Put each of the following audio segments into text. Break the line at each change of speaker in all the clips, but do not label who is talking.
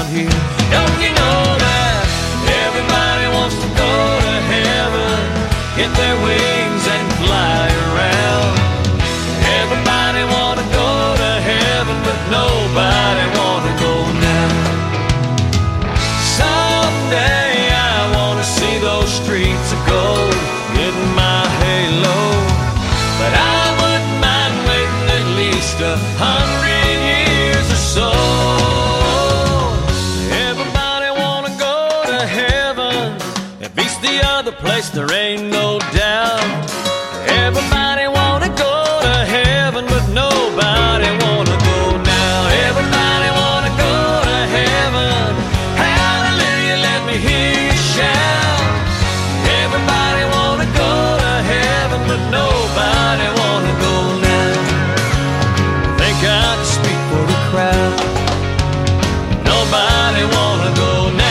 here. Don't you know that everybody wants to go to heaven, get their wings and fly around? Everybody want to go to heaven, but nobody want to go now. Someday I want to see those streets of gold, getting my halo, but I wouldn't mind waiting at least 100 years or so. Everybody want to go to heaven, it beats the other place, there ain't no doubt. Everybody want to go to heaven, but nobody want to go now. Everybody want to go to heaven, hallelujah, let me hear you shout. Everybody want to go to heaven, but nobody want to go now. Think I can speak for the crowd, nobody want to go now.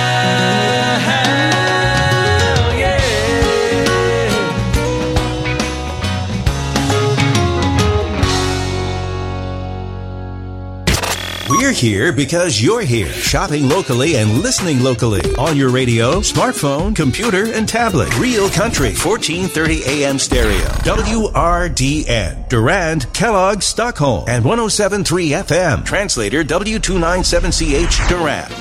We're here because you're here, shopping locally and listening locally on your radio, smartphone, computer, and tablet. Real Country, 1430 AM stereo. WRDN, Durand, Kellogg, Stockholm, and 107.3 FM. Translator W297CH, Durand.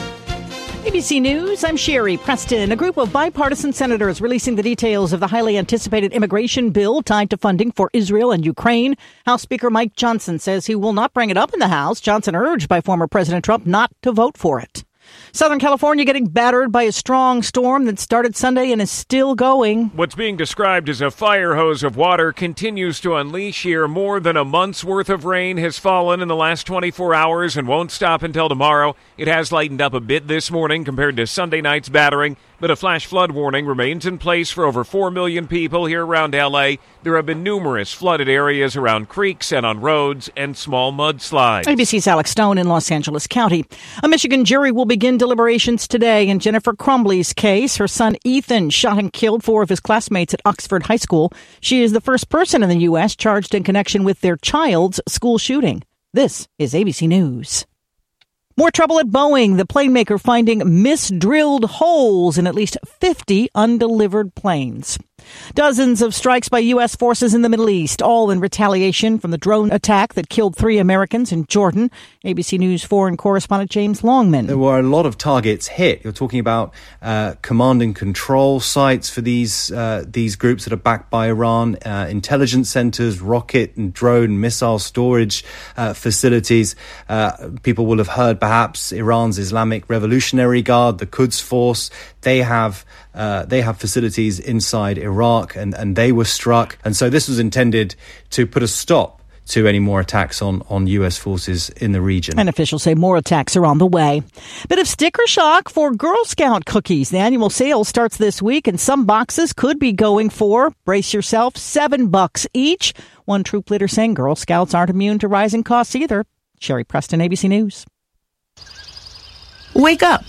ABC News, I'm Sherry Preston. A group of bipartisan senators releasing the details of the highly anticipated immigration bill tied to funding for Israel and Ukraine. House Speaker Mike Johnson says he will not bring it up in the House. Johnson urged by former President Trump not to vote for it. Southern California getting battered by a strong storm that started Sunday and is still going.
What's being described as a fire hose of water continues to unleash here. More than a month's worth of rain has fallen in the last 24 hours and won't stop until tomorrow. It has lightened up a bit this morning compared to Sunday night's battering, but a flash flood warning remains in place for over 4 million people here around L.A. There have been numerous flooded areas around creeks and on roads and small mudslides.
ABC's Alex Stone in Los Angeles County. A Michigan jury will begin deliberations today in Jennifer Crumbley's case. Her son Ethan shot and killed 4 of his classmates at Oxford High School. She is the first person in the U.S. charged in connection with their child's school shooting. This is ABC News. More trouble at Boeing, the plane maker finding misdrilled holes in at least 50 undelivered planes. Dozens of strikes by U.S. forces in the Middle East, all in retaliation from the drone attack that killed 3 Americans in Jordan. ABC News foreign correspondent James Longman.
There were a lot of targets hit. You're talking about command and control sites for these groups that are backed by Iran, intelligence centers, rocket and drone missile storage facilities. People will have heard perhaps Iran's Islamic Revolutionary Guard, the Quds Force. They have facilities inside Iraq, and they were struck. And so this was intended to put a stop to any more attacks on U.S. forces in the region.
And officials say more attacks are on the way. Bit of sticker shock for Girl Scout cookies. The annual sale starts this week, and some boxes could be going for, brace yourself, $7 each. One troop leader saying Girl Scouts aren't immune to rising costs either. Sherry Preston, ABC News.
Wake up.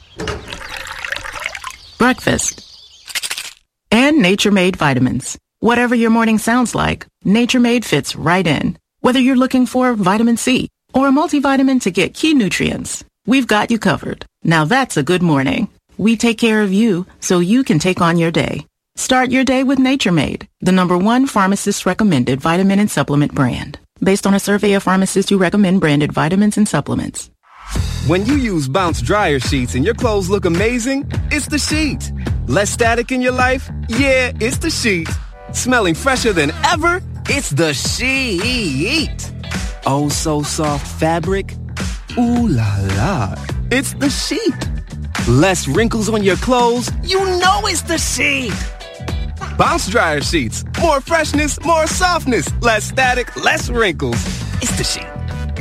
Breakfast. And Nature Made vitamins. Whatever your morning sounds like, Nature Made fits right in. Whether you're looking for vitamin C or a multivitamin to get key nutrients, we've got you covered. Now that's a good morning. We take care of you so you can take on your day. Start your day with Nature Made, the #1 pharmacist-recommended vitamin and supplement brand. Based on a survey of pharmacists who recommend branded vitamins and supplements.
When you use Bounce dryer sheets and your clothes look amazing, it's the sheet. Less static in your life? Yeah, it's the sheet. Smelling fresher than ever? It's the sheet. Oh, so soft fabric? Ooh la la. It's the sheet. Less wrinkles on your clothes? You know it's the sheet. Bounce dryer sheets. More freshness, more softness. Less static, less wrinkles. It's the sheet.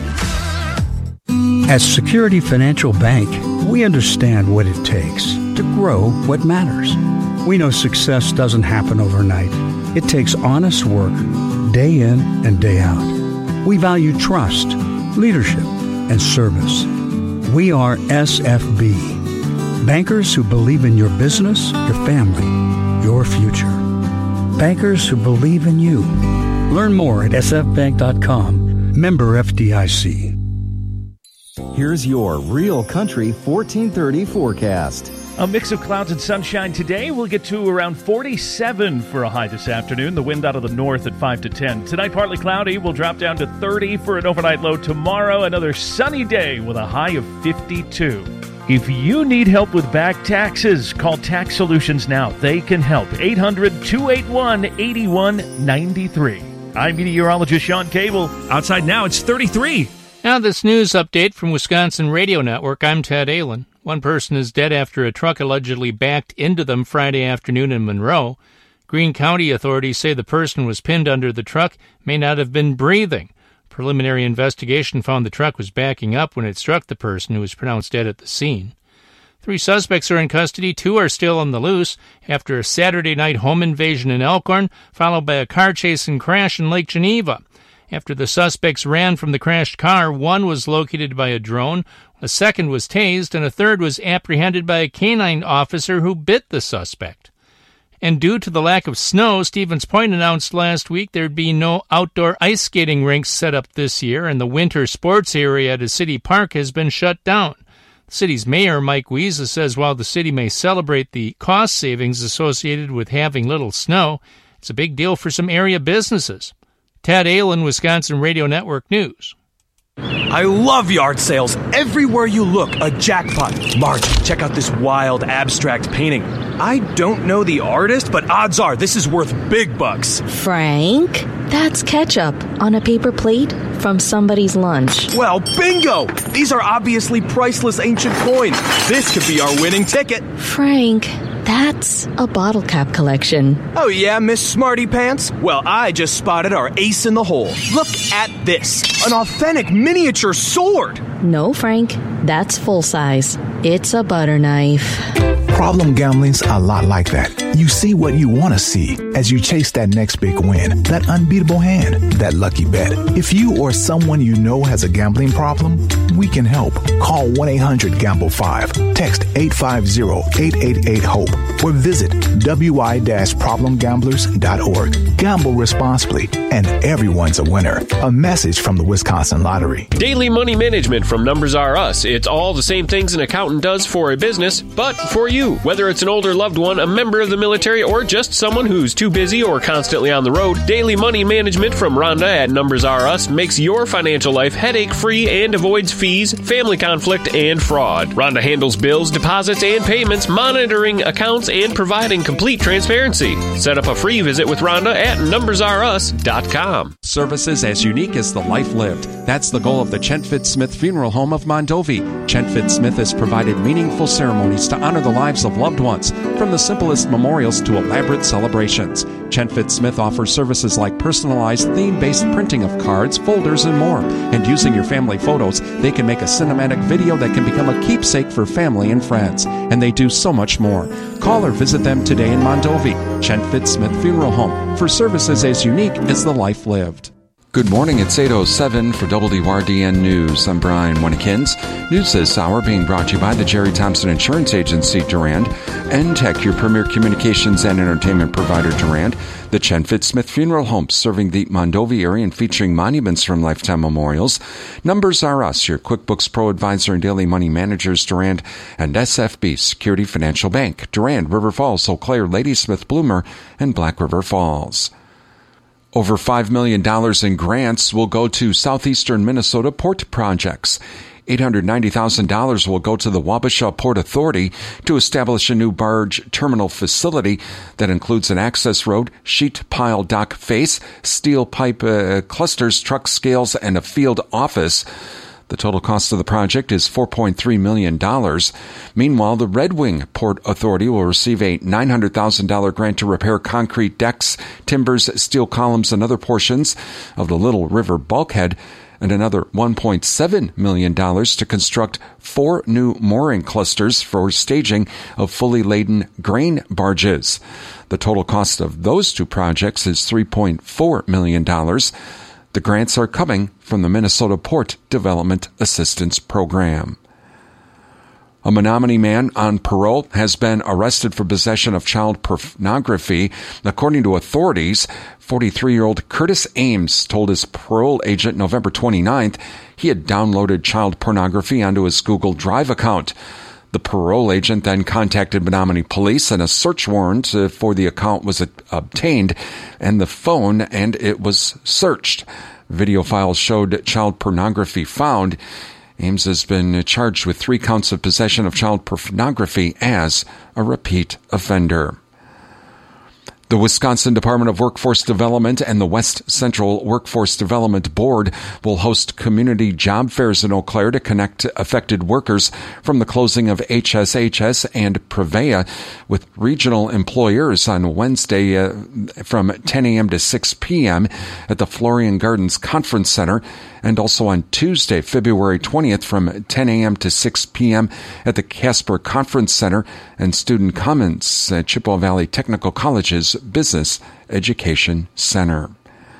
At Security Financial Bank, we understand what it takes to grow what matters. We know success doesn't happen overnight. It takes honest work, day in and day out. We value trust, leadership, and service. We are SFB, bankers who believe in your business, your family, your future. Bankers who believe in you. Learn more at sfbank.com. Member FDIC.
Here's your Real Country 1430 forecast.
A mix of clouds and sunshine today. We'll get to around 47 for a high this afternoon. The wind out of the north at 5 to 10. Tonight, partly cloudy. We'll drop down to 30 for an overnight low. Tomorrow, another sunny day with a high of 52. If you need help with back taxes, call Tax Solutions now. They can help. 800-281-8193. I'm meteorologist Sean Cable.
Outside now, it's 33.
Now this news update from Wisconsin Radio Network. I'm Ted Allen. One person is dead after a truck allegedly backed into them Friday afternoon in Monroe. Greene County authorities say the person was pinned under the truck, may not have been breathing. Preliminary investigation found the truck was backing up when it struck the person, who was pronounced dead at the scene. 3 suspects are in custody. 2 are still on the loose after a Saturday night home invasion in Elkhorn, followed by a car chase and crash in Lake Geneva. After the suspects ran from the crashed car, 1 was located by a drone, a second was tased, and a third was apprehended by a canine officer who bit the suspect. And due to the lack of snow, Stevens Point announced last week there'd be no outdoor ice skating rinks set up this year, and the winter sports area at a city park has been shut down. The city's mayor, Mike Wiese, says while the city may celebrate the cost savings associated with having little snow, it's a big deal for some area businesses. Ted Allen, Wisconsin Radio Network News.
I love yard sales. Everywhere you look, a jackpot. Marge, check out this wild abstract painting. I don't know the artist, but odds are this is worth big bucks.
Frank, that's ketchup on a paper plate from somebody's lunch.
Well, bingo! These are obviously priceless ancient coins. This could be our winning ticket.
Frank, that's a bottle cap collection.
Oh yeah, Miss Smarty Pants? Well, I just spotted our ace in the hole. Look at this. An authentic miniature sword.
No, Frank, that's full size. It's a butter knife.
Problem gambling's a lot like that. You see what you want to see as you chase that next big win, that unbeatable hand, that lucky bet. If you or someone you know has a gambling problem, we can help. Call 1-800-GAMBLE-5, text 850-888-HOPE, or visit wi-problemgamblers.org. Gamble responsibly, and everyone's a winner. A message from the Wisconsin Lottery.
Daily money management from Numbers R Us. It's all the same things an accountant does for a business, but for you. Whether it's an older loved one, a member of the military, or just someone who's too busy or constantly on the road, daily money management from Rhonda at Numbers R Us makes your financial life headache-free and avoids fees, family conflict, and fraud. Rhonda handles bills, deposits, and payments, monitoring accounts, and providing complete transparency. Set up a free visit with Rhonda at numbersrus.com.
Services as unique as the life lived. That's the goal of the Chentfit Smith Funeral Home of Mondovi. Chentfit Smith has provided meaningful ceremonies to honor the lives of loved ones, from the simplest memorials to elaborate celebrations. Chentfit Smith offers services like personalized theme-based printing of cards, folders, and more. And using your family photos, they can make a cinematic video that can become a keepsake for family and friends. And they do so much more. Call or visit them today in Mondovi. Chentfit Smith Funeral Home, for services as unique as the life lived.
Good morning, it's 8:07 for WRDN News. I'm Brian Winnekins. News this hour being brought to you by the Jerry Thompson Insurance Agency, Durand, NTech, your premier communications and entertainment provider, Durand, the Chentfit Smith Funeral Home, serving the Mondovi area and featuring monuments from Lifetime Memorials, Numbers R Us, your QuickBooks Pro Advisor and Daily Money Managers, Durand, and SFB Security Financial Bank, Durand, River Falls, Eau Claire, Ladysmith, Bloomer, and Black River Falls. Over $5 million in grants will go to southeastern Minnesota port projects. $890,000 will go to the Wabasha Port Authority to establish a new barge terminal facility that includes an access road, sheet pile dock face, steel pipe clusters, truck scales, and a field office. The total cost of the project is $4.3 million. Meanwhile, the Red Wing Port Authority will receive a $900,000 grant to repair concrete decks, timbers, steel columns, and other portions of the Little River bulkhead, and another $1.7 million to construct 4 new mooring clusters for staging of fully laden grain barges. The total cost of those 2 projects is $3.4 million. The grants are coming from the Minnesota Port Development Assistance Program. A Menominee man on parole has been arrested for possession of child pornography. According to authorities, 43-year-old Curtis Ames told his parole agent November 29th he had downloaded child pornography onto his Google Drive account. The parole agent then contacted Menominee police and a search warrant for the account was obtained and the phone, and it was searched. Video files showed child pornography found. Ames has been charged with 3 counts of possession of child pornography as a repeat offender. The Wisconsin Department of Workforce Development and the West Central Workforce Development Board will host community job fairs in Eau Claire to connect affected workers from the closing of HSHS and Prevea with regional employers on Wednesday from 10 a.m. to 6 p.m. at the Florian Gardens Conference Center, and also on Tuesday, February 20th from 10 a.m. to 6 p.m. at the Casper Conference Center and Student Commons at Chippewa Valley Technical College's Business Education Center.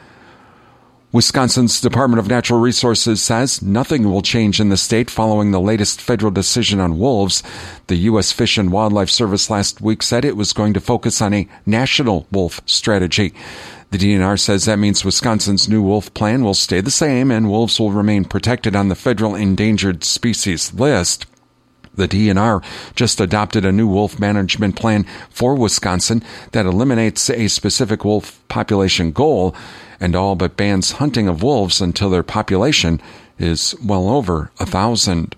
Wisconsin's Department of Natural Resources says nothing will change in the state following the latest federal decision on wolves. The U.S. Fish and Wildlife Service last week said it was going to focus on a national wolf strategy. The DNR says that means Wisconsin's new wolf plan will stay the same and wolves will remain protected on the federal endangered species list. The DNR just adopted a new wolf management plan for Wisconsin that eliminates a specific wolf population goal and all but bans hunting of wolves until their population is well over 1,000.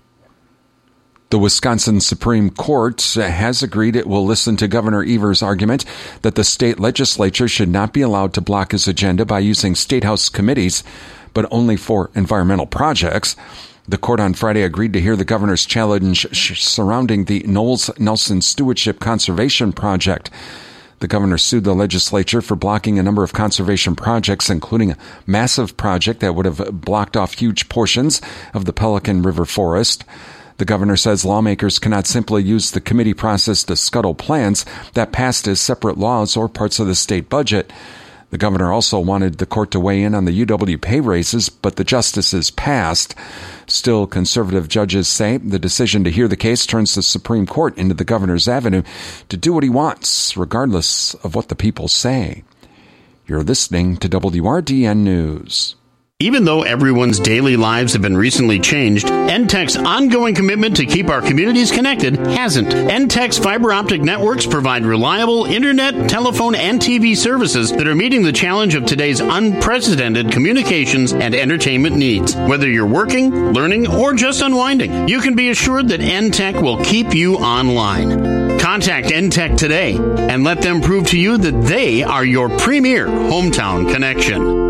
The Wisconsin Supreme Court has agreed it will listen to Governor Evers' argument that the state legislature should not be allowed to block his agenda by using state house committees, but only for environmental projects. The court on Friday agreed to hear the governor's challenge surrounding the Knowles Nelson Stewardship Conservation Project. The governor sued the legislature for blocking a number of conservation projects, including a massive project that would have blocked off huge portions of the Pelican River forest. The governor says lawmakers cannot simply use the committee process to scuttle plans that passed as separate laws or parts of the state budget. The governor also wanted the court to weigh in on the UW pay raises, but the justices passed. Still, conservative judges say the decision to hear the case turns the Supreme Court into the governor's avenue to do what he wants, regardless of what the people say. You're listening to WRDN News.
Even though everyone's daily lives have been recently changed, NTEC's ongoing commitment to keep our communities connected hasn't. NTEC's fiber optic networks provide reliable internet, telephone, and TV services that are meeting the challenge of today's unprecedented communications and entertainment needs. Whether you're working, learning, or just unwinding, you can be assured that NTEC will keep you online. Contact NTEC today and let them prove to you that they are your premier hometown connection.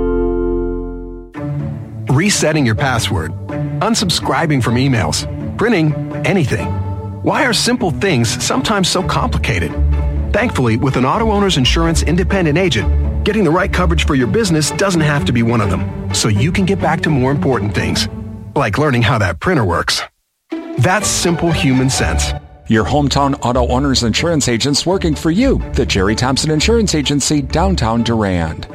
Resetting your password, unsubscribing from emails, printing anything. Why are simple things sometimes so complicated? Thankfully, with an Auto Owners Insurance independent agent, getting the right coverage for your business doesn't have to be one of them, so you can get back to more important things, like learning how that printer works. That's simple human sense.
Your hometown Auto Owners Insurance agents working for you. The Jerry Thompson Insurance Agency, downtown Durand.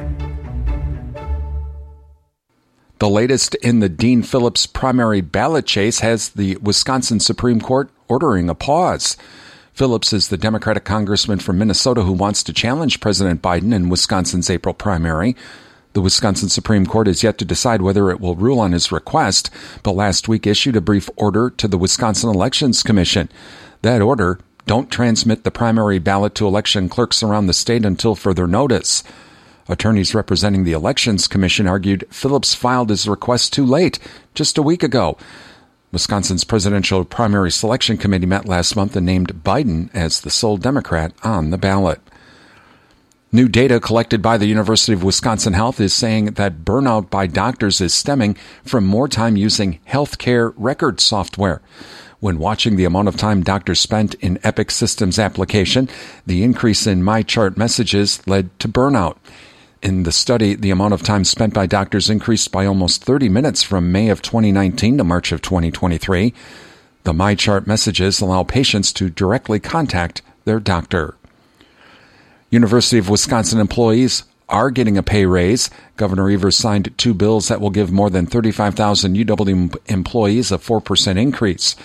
The latest in the Dean Phillips primary ballot chase has the Wisconsin Supreme Court ordering a pause. Phillips is the Democratic congressman from Minnesota who wants to challenge President Biden in Wisconsin's April primary. The Wisconsin Supreme Court is yet to decide whether it will rule on his request, but last week issued a brief order to the Wisconsin Elections Commission. That order, don't transmit the primary ballot to election clerks around the state until further notice. Attorneys representing the Elections Commission argued Phillips filed his request too late, just a week ago. Wisconsin's Presidential Primary Selection Committee met last month and named Biden as the sole Democrat on the ballot. New data collected by the University of Wisconsin Health is saying that burnout by doctors is stemming from more time using healthcare record software. When watching the amount of time doctors spent in Epic Systems application, the increase in MyChart messages led to burnout. In the study, the amount of time spent by doctors increased by almost 30 minutes from May of 2019 to March of 2023. The MyChart messages allow patients to directly contact their doctor. University of Wisconsin employees are getting a pay raise. Governor Evers signed 2 bills that will give more than 35,000 UW employees a 4% increase.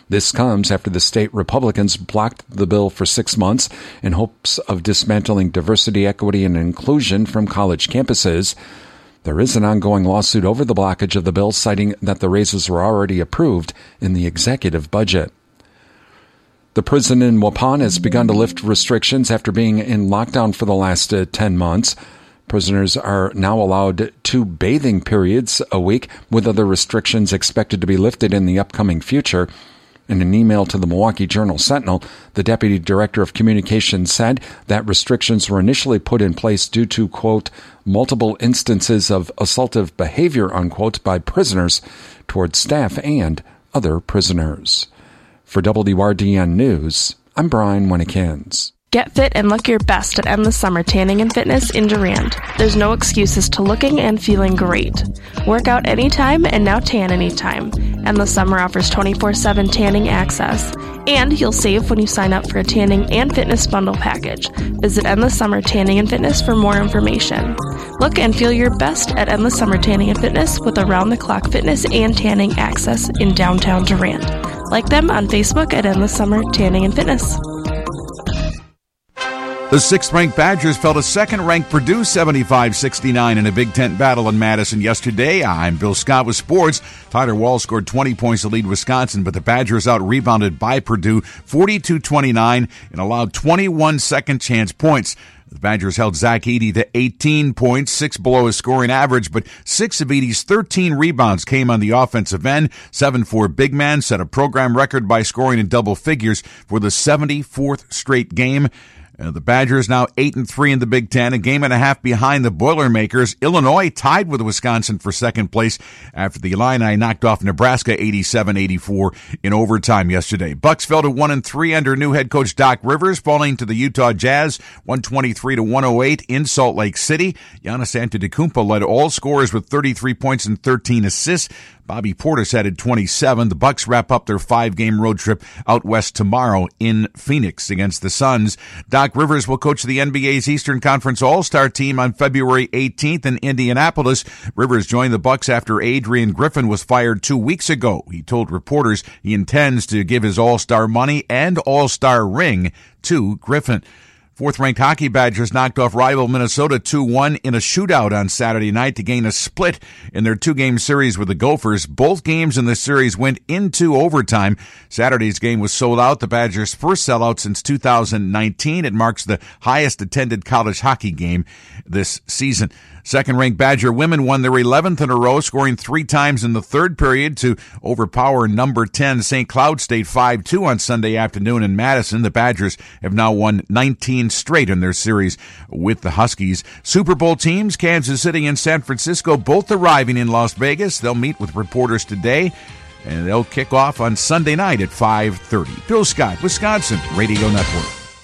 This comes after the state Republicans blocked the bill for 6 months in hopes of dismantling diversity, equity, and inclusion from college campuses. There is an ongoing lawsuit over the blockage of the bill, citing that the raises were already approved in the executive budget. The prison in Waupun has begun to lift restrictions after being in lockdown for the last 10 months. Prisoners are now allowed 2 bathing periods a week, with other restrictions expected to be lifted in the upcoming future. In an email to the Milwaukee Journal-Sentinel, the deputy director of communications said that restrictions were initially put in place due to, quote, multiple instances of assaultive behavior, unquote, by prisoners towards staff and other prisoners. For WRDN News, I'm Brian Winnikins.
Get fit and look your best at Endless Summer Tanning and Fitness in Durand. There's no excuses to looking and feeling great. Work out anytime and now tan anytime. Endless Summer offers 24/7 tanning access. And you'll save when you sign up for a tanning and fitness bundle package. Visit Endless Summer Tanning and Fitness for more information. Look and feel your best at Endless Summer Tanning and Fitness with around-the-clock fitness and tanning access in downtown Durand. Like them on Facebook at Endless Summer Tanning and Fitness.
The 6th-ranked Badgers fell to 2nd-ranked Purdue 75-69 in a Big Ten battle in Madison yesterday. I'm Bill Scott with sports. Tyler Wall scored 20 points to lead Wisconsin, but the Badgers out-rebounded by Purdue 42-29 and allowed 21 second-chance points. The Badgers held Zach Edey to 18 points, 6 below his scoring average, but 6 of Edey's 13 rebounds came on the offensive end. 7 for big man set a program record by scoring in double figures for the 74th straight game. The Badgers now 8-3 in the Big Ten, a game and a half behind the Boilermakers. Illinois tied with Wisconsin for 2nd place after the Illini knocked off Nebraska 87-84 in overtime yesterday. Bucks fell to 1-3 under new head coach Doc Rivers, falling to the Utah Jazz 123-108 in Salt Lake City. Giannis Antetokounmpo led all scorers with 33 points and 13 assists. Bobby Portis added 27. The Bucks wrap up their 5-game road trip out west tomorrow in Phoenix against the Suns. Doc Rivers will coach the NBA's Eastern Conference All-Star team on February 18th in Indianapolis. Rivers joined the Bucks after Adrian Griffin was fired 2 weeks ago. He told reporters he intends to give his All-Star money and All-Star ring to Griffin. 4th-ranked Hockey Badgers knocked off rival Minnesota 2-1 in a shootout on Saturday night to gain a split in their 2-game series with the Gophers. Both games in the series went into overtime. Saturday's game was sold out, the Badgers' first sellout since 2019. It marks the highest attended college hockey game this season. 2nd-ranked Badger women won their 11th in a row, scoring 3 times in the 3rd period to overpower number 10 St. Cloud State 5-2 on Sunday afternoon in Madison. The Badgers have now won 19 straight in their series with the Huskies. Super Bowl teams, Kansas City and San Francisco, both arriving in Las Vegas. They'll meet with reporters today, and they'll kick off on Sunday night at 5:30. Bill Scott, Wisconsin Radio Network.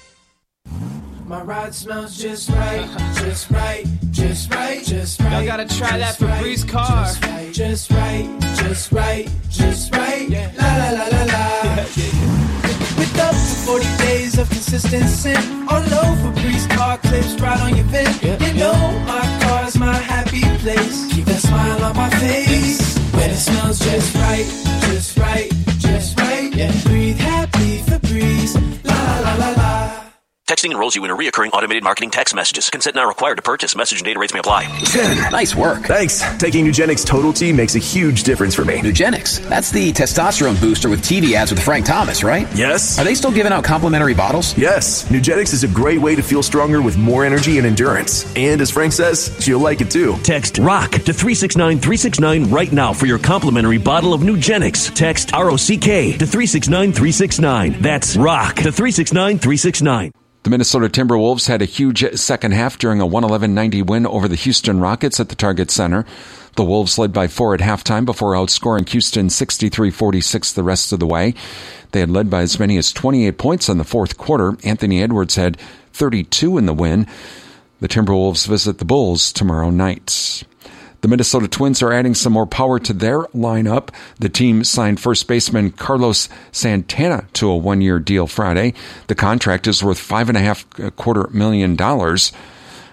My ride smells just right, just right, just right, just right.
Y'all gotta try that Febreze car.
Just right, just right, just right. Yeah. La la la la la. With up to 40 days of consistent scent, all over Febreze car clips right on your vent. You know my car's my happy place. Keep that smile on my face. When it smells just right, just right, just right. Yeah. Breathe happy Febreze. La la la la la.
Texting enrolls you in a reoccurring automated marketing text messages. Consent not required to purchase. Message and data rates may apply.
Jen, nice work. Thanks. Taking Nugenix Total T makes a huge difference for me.
Nugenix? That's the testosterone booster with TV ads with Frank Thomas, right?
Yes.
Are they still giving out complimentary bottles?
Yes. Nugenix is a great way to feel stronger with more energy and endurance. And as Frank says, she'll like it too.
Text ROCK to 369-369 right now for your complimentary bottle of Nugenix. Text ROCK to 369-369. That's ROCK to 369-369.
The Minnesota Timberwolves had a huge second half during a 111-90 win over the Houston Rockets at the Target Center. The Wolves led by 4 at halftime before outscoring Houston 63-46 the rest of the way. They had led by as many as 28 points in the fourth quarter. Anthony Edwards had 32 in the win. The Timberwolves visit the Bulls tomorrow night. The Minnesota Twins are adding some more power to their lineup. The team signed first baseman Carlos Santana to a 1-year deal Friday. The contract is worth $5.25 million.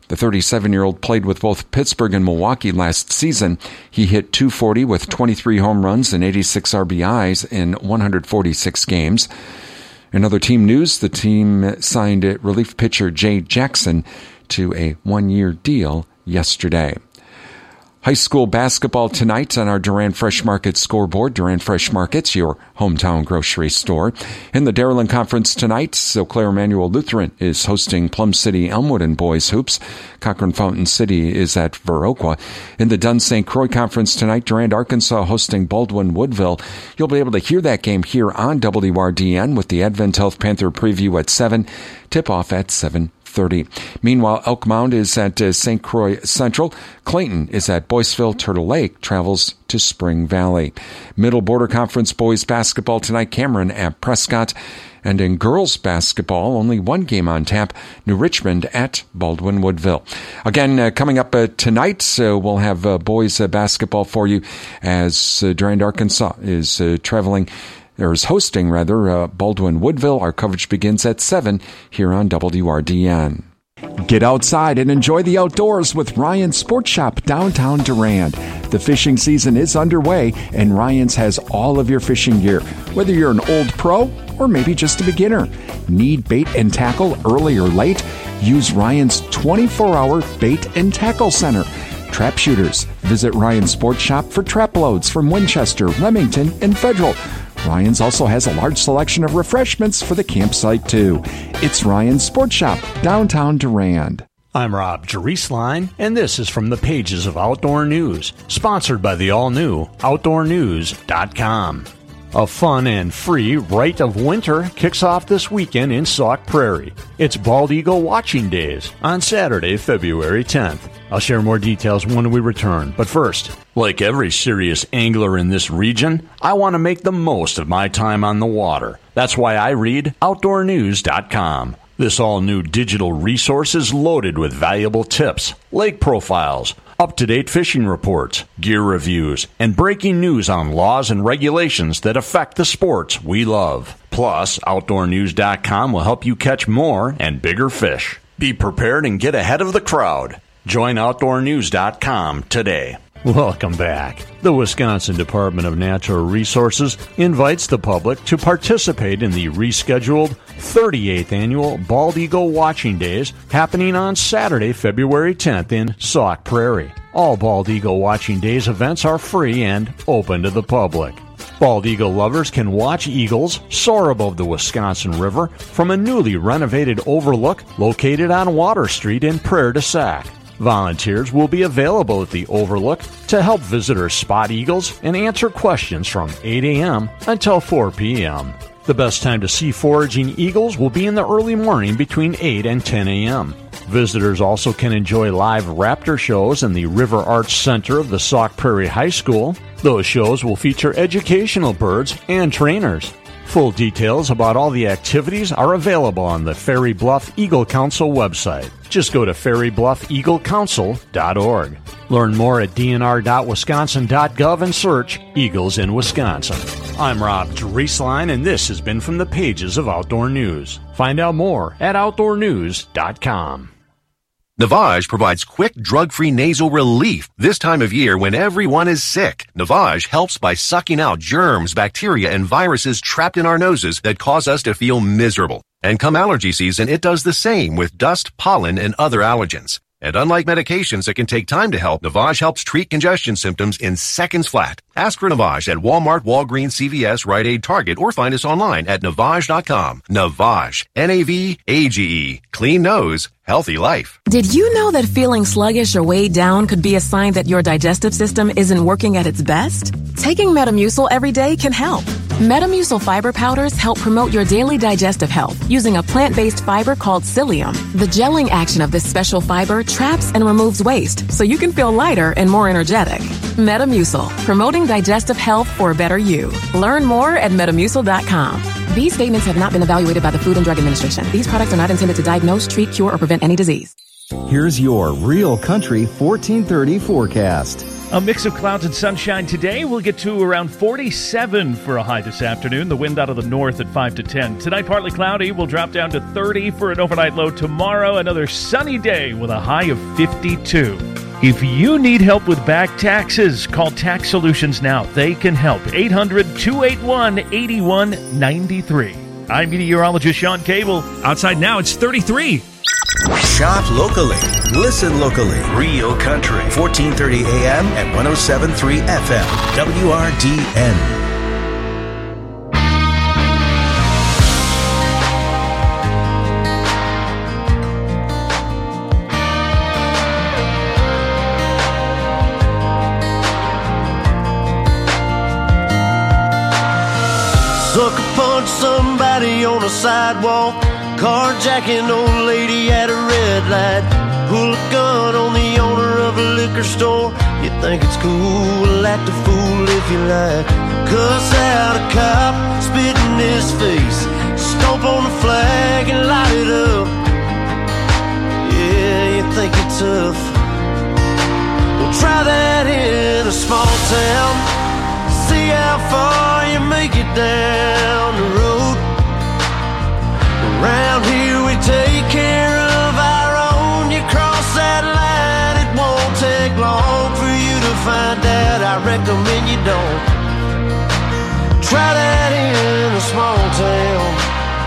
The 37-year-old played with both Pittsburgh and Milwaukee last season. He hit .240 with 23 home runs and 86 RBIs in 146 games. In other team news, the team signed relief pitcher Jay Jackson to a one-year deal yesterday. High school basketball tonight on our Durand Fresh Market scoreboard. Durand Fresh Market's your hometown grocery store. In the Dairyland Conference tonight, Eau Claire Emmanuel Lutheran is hosting Plum City Elmwood in boys hoops. Cochrane Fountain City is at Viroqua. In the Dunn St. Croix Conference tonight, Durand, Arkansas hosting Baldwin Woodville. You'll be able to hear that game here on WRDN with the Advent Health Panther preview at 7, tip-off at 7:30. Meanwhile, Elk Mound is at St. Croix Central. Clayton is at Boyceville. Turtle Lake travels to Spring Valley. Middle Border Conference boys basketball tonight, Cameron at Prescott. And in girls basketball, only one game on tap, New Richmond at Baldwin Woodville. Again, coming up tonight, we'll have boys basketball for you as Durand, Arkansas is hosting Baldwin Woodville. Our coverage begins at 7 here on WRDN. Get outside and enjoy the outdoors with Ryan's Sports Shop downtown Durand. The fishing season is underway, and Ryan's has all of your fishing gear, whether you're an old pro or maybe just a beginner. Need bait and tackle early or late? Use Ryan's 24-hour bait and tackle center. Trap shooters, visit Ryan's Sports Shop for trap loads from Winchester, Remington, and Federal. Ryan's also has a large selection of refreshments for the campsite, too. It's Ryan's Sports Shop, downtown Durand.
I'm Rob Drieslein, and this is from the pages of Outdoor News, sponsored by the all-new OutdoorNews.com. A fun and free Rite of Winter kicks off this weekend in Sauk Prairie. It's Bald Eagle Watching Days on Saturday, February 10th. I'll share more details when we return, but first, like every serious angler in this region, I want to make the most of my time on the water. That's why I read OutdoorNews.com. This all-new digital resource is loaded with valuable tips, lake profiles, up-to-date fishing reports, gear reviews, and breaking news on laws and regulations that affect the sports we love. Plus, OutdoorNews.com will help you catch more and bigger fish. Be prepared and get ahead of the crowd. Join OutdoorNews.com today. Welcome back. The Wisconsin Department of Natural Resources invites the public to participate in the rescheduled 38th Annual Bald Eagle Watching Days happening on Saturday, February 10th in Sauk Prairie. All Bald Eagle Watching Days events are free and open to the public. Bald eagle lovers can watch eagles soar above the Wisconsin River from a newly renovated overlook located on Water Street in Prairie du Sac. Volunteers will be available at the Overlook to help visitors spot eagles and answer questions from 8 a.m. until 4 p.m. The best time to see foraging eagles will be in the early morning between 8 and 10 a.m. Visitors also can enjoy live raptor shows in the River Arts Center of the Sauk Prairie High School. Those shows will feature educational birds and trainers. Full details about all the activities are available on the Ferry Bluff Eagle Council website. Just go to ferrybluffeaglecouncil.org. Learn more at dnr.wisconsin.gov and search Eagles in Wisconsin. I'm Rob Drieslein, and this has been from the pages of Outdoor News. Find out more at OutdoorNews.com.
Navage provides quick, drug-free nasal relief this time of year when everyone is sick. Navage helps by sucking out germs, bacteria, and viruses trapped in our noses that cause us to feel miserable. And come allergy season, it does the same with dust, pollen, and other allergens. And unlike medications that can take time to help, Navage helps treat congestion symptoms in seconds flat. Ask for Navage at Walmart, Walgreens, CVS, Rite Aid, Target, or find us online at Navage.com. Navage. N-A-V-A-G-E. Clean nose. Healthy life.
Did you know that feeling sluggish or weighed down could be a sign that your digestive system isn't working at its best? Taking Metamucil every day can help. Metamucil fiber powders help promote your daily digestive health using a plant-based fiber called psyllium. The gelling action of this special fiber traps and removes waste so you can feel lighter and more energetic. Metamucil, promoting digestive health for a better you. Learn more at Metamucil.com. These statements have not been evaluated by the Food and Drug Administration. These products are not intended to diagnose, treat, cure, or prevent any disease.
Here's your Real Country 1430 forecast.
A mix of clouds and sunshine today. We'll get to around 47 for a high this afternoon. The wind out of the north at 5 to 10. Tonight, partly cloudy. We'll drop down to 30 for an overnight low tomorrow. Another sunny day with a high of 52. If you need help with back taxes, call Tax Solutions now. They can help. 800-281-8193. I'm meteorologist Sean Cable. Outside now, it's 33.
Shop locally. Listen locally. Real Country. 1430 AM at 107.3 FM. WRDN.
Sucker punch somebody on a sidewalk. Carjacking old lady at a red light. Pull a gun on the owner of a liquor store. You think it's cool, act a fool if you like. Cuss out a cop, spit in his face. Stomp on the flag and light it up. Yeah, you think you're tough. Well, try that in a small town. See how far you make it down the road. Around here we take care of our own. You cross that line, it won't take long for you to find out. I recommend you don't. Try that in a small town.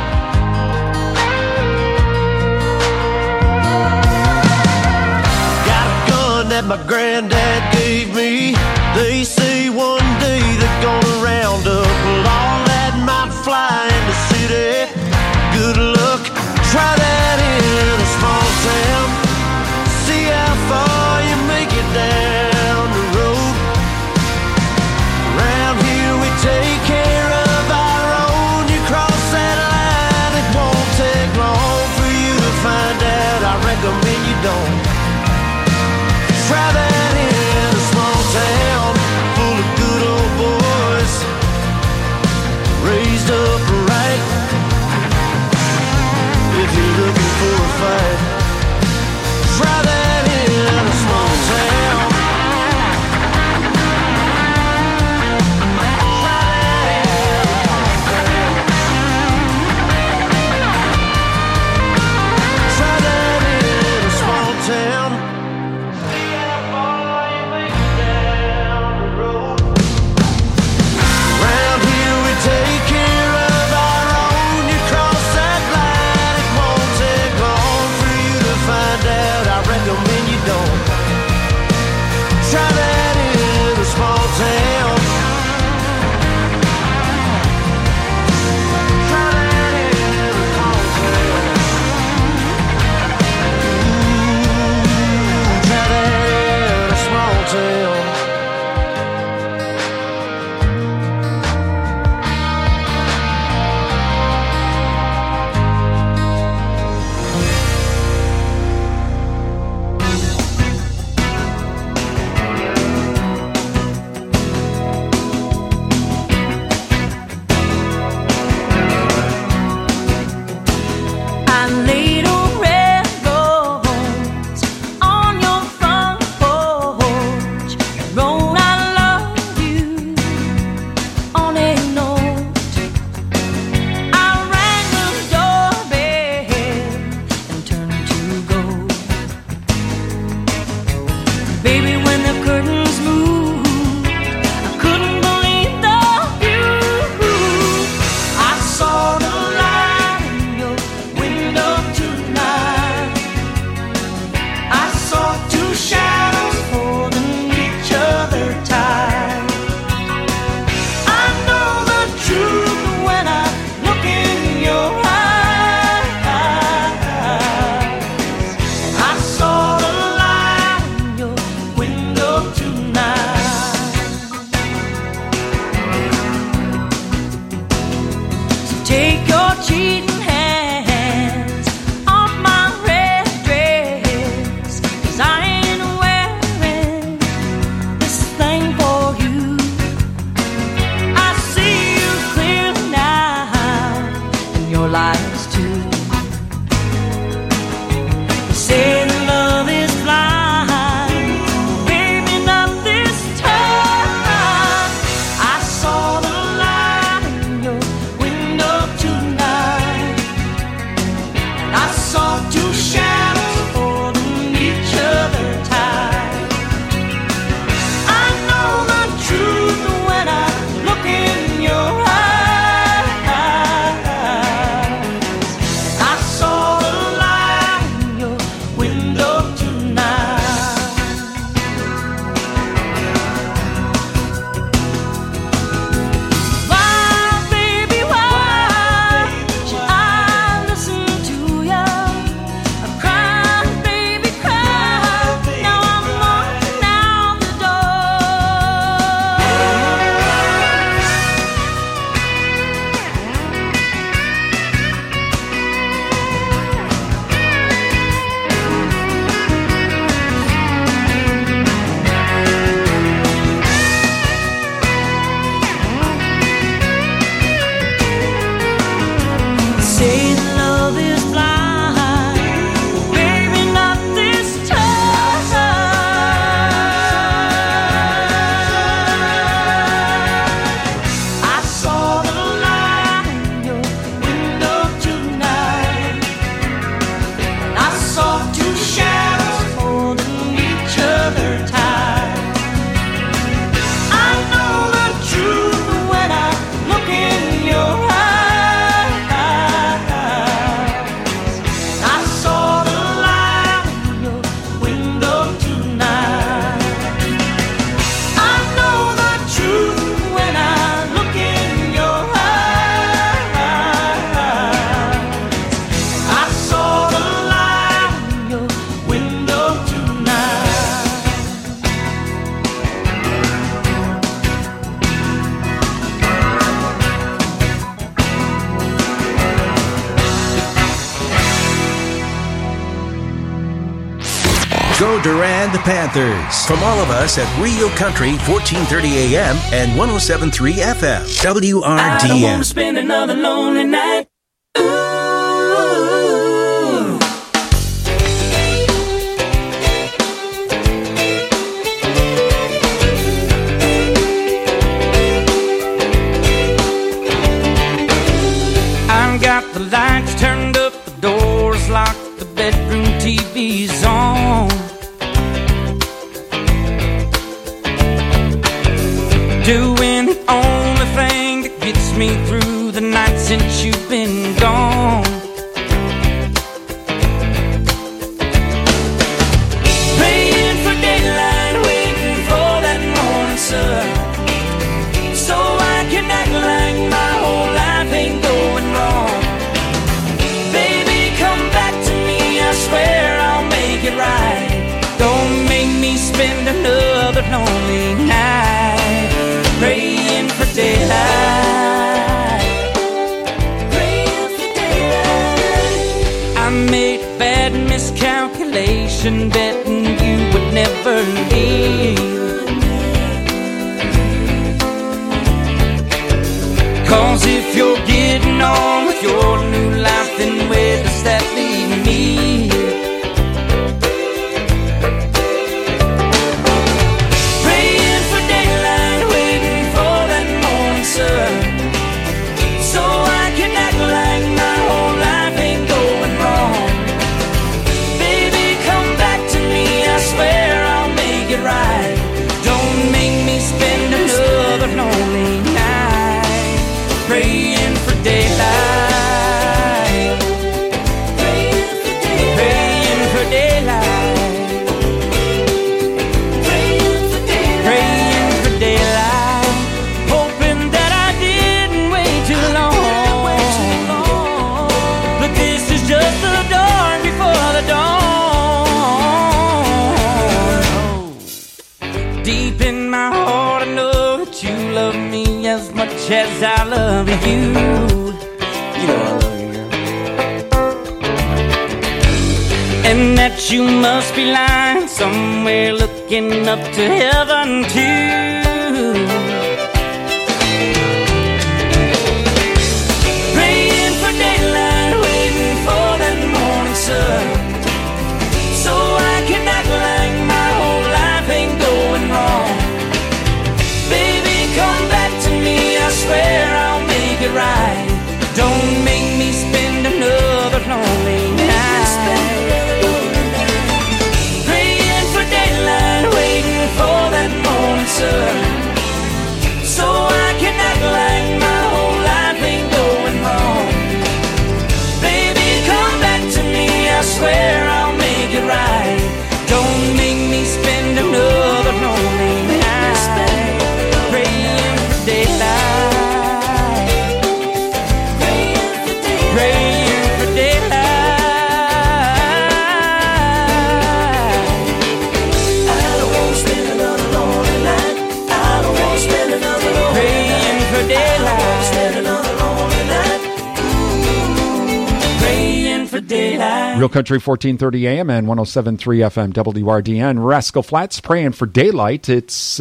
Got a gun that my granddad gave me. They say one day they're gonna round up all that might fly in the city. Good luck, try that in a small town. See how far you make it down the road. Around here we take care of our own. You cross that line, it won't take long for you to find out. I recommend you don't. Try that in
Go Durand Panthers. From all of us at Rio Country, 1430 AM and 107.3 FM. WRDN.
I don't want to spend another lonely night.
I've got the lights turned up, the doors locked, the bedroom TV's on. Doing the only thing that gets me through the night since you've been gone. Praying for daylight, waiting for that morning sun, so I can act like my whole life ain't going wrong. Baby, come back to me, I swear I'll make it right. Don't make me spend another lonely night praying for daylight, praying for daylight. I made a bad miscalculation, betting you would never leave. 'Cause if you're getting on with your new life, then where does that leave me? So I can act like my whole life ain't going wrong. Baby, come back to me, I swear I'll make it right. Don't make me spend another lonely night praying for daylight, praying for daylight, praying for daylight, praying for daylight, praying for daylight. Hoping that I didn't wait too long. But this is just the dawn before the dawn. Deep in my heart I know that you love me as much as I love you. You know I love you, girl. And that you must be lying somewhere looking up to heaven too. Praying for daylight, waiting for that morning sun, so I can act like my whole life ain't going wrong. Baby, come back to me, I swear I'll make it right. Don't make me spend another lonely night praying for daylight, waiting for that morning sun, so I can act like my whole life ain't going wrong. Baby, come back to me, I swear I'll make it right. Don't make me spend another lonely night praying for daylight, praying for daylight, praying for daylight. I don't want to spend another lonely night. I don't want to spend another lonely night praying for daylight, spend another lonely night praying for daylight.
Real Country 1430 AM and 107.3 FM WRDN. Rascal Flats praying for daylight. It's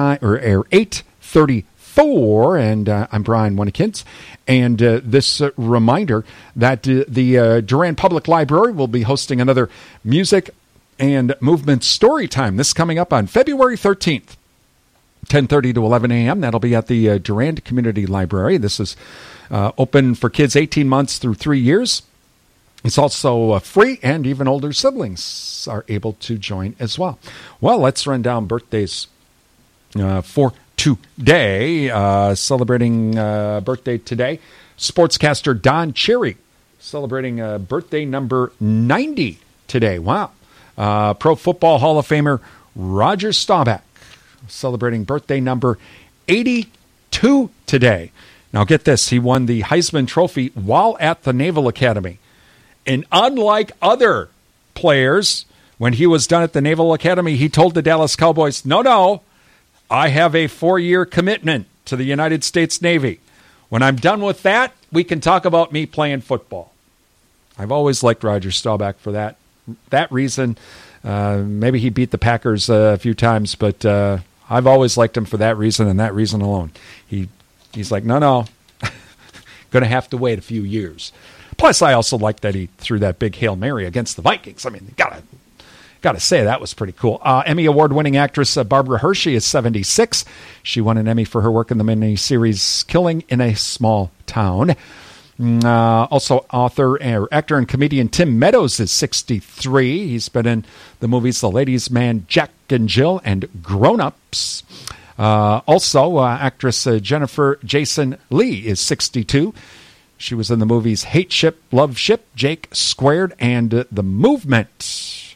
8:34, and I'm Brian Winnekins. And this reminder that the Durand Public Library will be hosting another music and movement story time. This is coming up on February 13th. 10:30 to 11 a.m. That'll be at the Durand Community Library. This is open for kids 18 months through 3 years. It's also free, and even older siblings are able to join as well. Well, let's run down birthdays for today. Celebrating birthday today, sportscaster Don Cherry, celebrating birthday number 90 today. Wow. Pro Football Hall of Famer Roger Staubach, celebrating birthday number 82 today. Now get this, he won the Heisman Trophy while at the Naval Academy. And unlike other players, when he was done at the Naval Academy, he told the Dallas Cowboys, no, I have a 4-year commitment to the United States Navy. When I'm done with that, we can talk about me playing football. I've always liked Roger Staubach for that reason.
Maybe he beat the Packers a few times, but I've always liked him for that reason and that reason alone. He's like, no, going to have to wait a few years. Plus, I also like that he threw that big Hail Mary against the Vikings. I mean, got to say, that was pretty cool. Emmy Award-winning actress Barbara Hershey is 76. She won an Emmy for her work in the miniseries Killing in a Small Town. Also, actor and comedian Tim Meadows is 63. He's been in the movies The Ladies' Man, Jack and Jill, and Grown Ups. Actress Jennifer Jason Lee is 62. She was in the movies Hate Ship, Love Ship, Jake Squared, and The Movement.